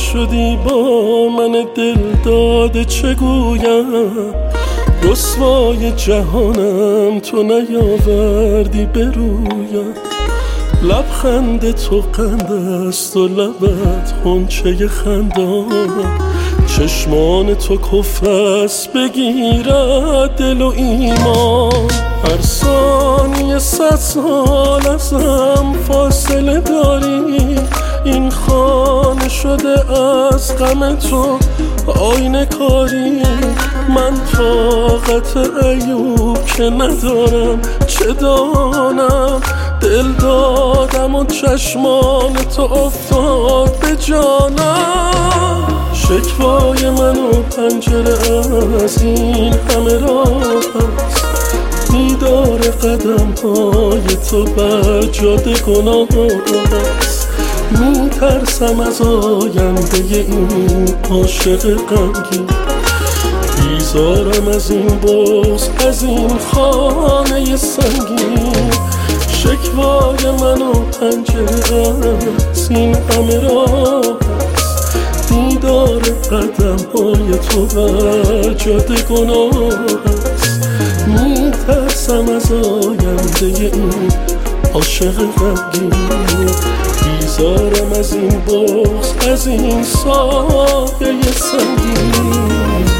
شدی با من دل داده چگویم، رسوای جهانم تو نیاوردی برویم. لبخند تو قند است و لبت غنچه خندان، چشمان تو کفر است بگیرد دل و ایمان. هر ثانیه 100 سال ازم فاصله داری، این خانه شده از غم تو آینه کاری. من طاقت ایوب که ندارم چه دانم، دل دادم و چشمان تو افتاد به جانم. شکوای من و پنجره از این همه راه است، دیدار قدم های تو بر جاده گناه است. میترسم از آینده این عاشق غمگین، بیزارم از این بغض از این خانه سنگین. شکوای من و پنجره از این همه راه است، دیدار قدم های تو بر جاده گناه است. میترسم از آینده این عاشق غمگین، بیزارم از این بغض از این سایه سنگین.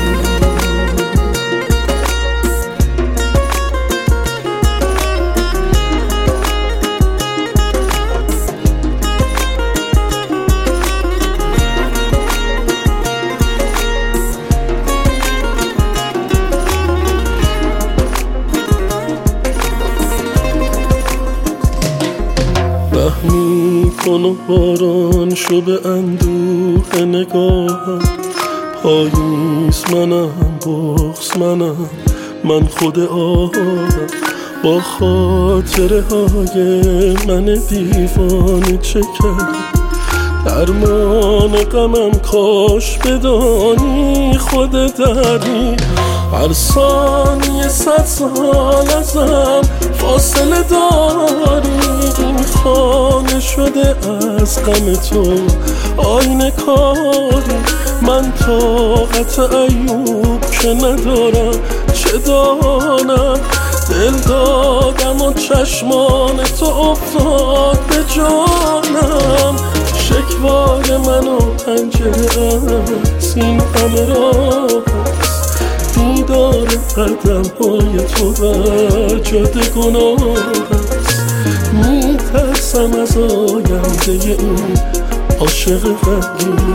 رحمی کن و باران شو به اندوه نگاهم، پاییز منم بغض منم من خود آهم. با خاطره های من دیوانه چه کرد، درمان غمم کاش بدانی خود دردی. هر ثانیه 100 سال ازم فاصله داری، این خانه شده از غم تو آینه کاری. من طاقت ایوب که ندارم چه دانم، دل دادم و چشمان تو افتاد به جانم. شکوای من و پنجره از این همه راه است، دیدار قدم های تو بر جاده گناه است. میترسم از آینده این عاشق غمگین،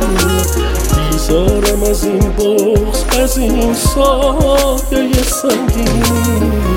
بیزارم از این بغض از این سایه سنگین.